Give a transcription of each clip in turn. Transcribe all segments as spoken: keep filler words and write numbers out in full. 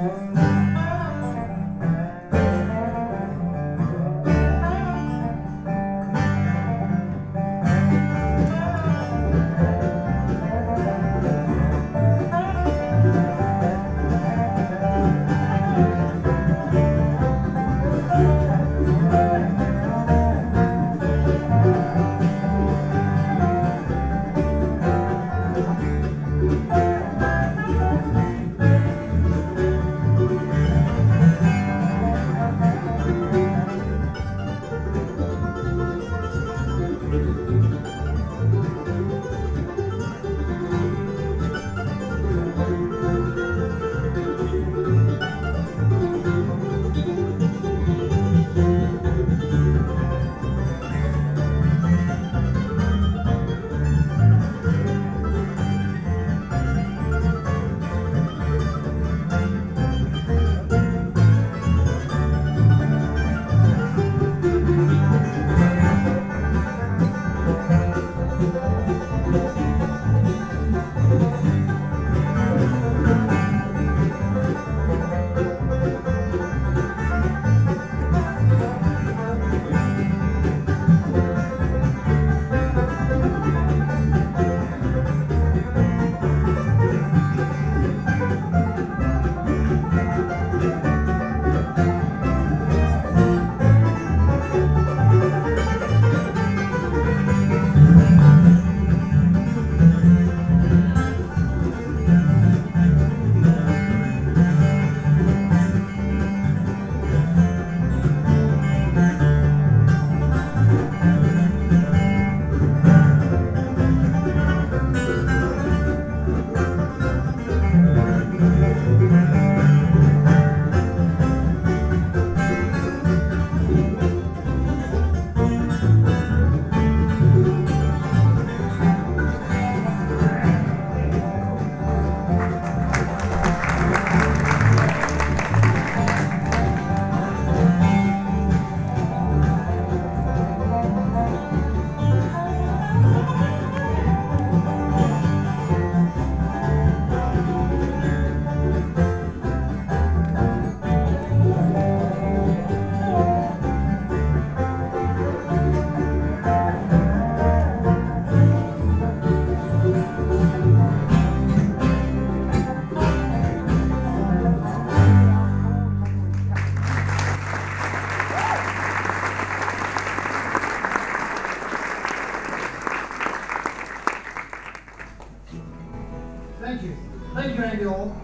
Thank you. Thank you, Randy Hall.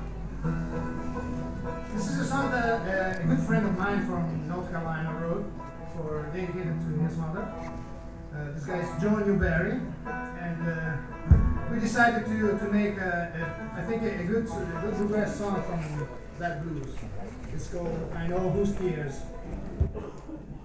This is a song that uh, a good friend of mine from North Carolina wrote for dedicated to his mother. Uh, this guy is Joe Newberry, and uh, we decided to to make a, a, I think a, a good a good bluegrass song from that blues. It's called "I Know Whose Tears."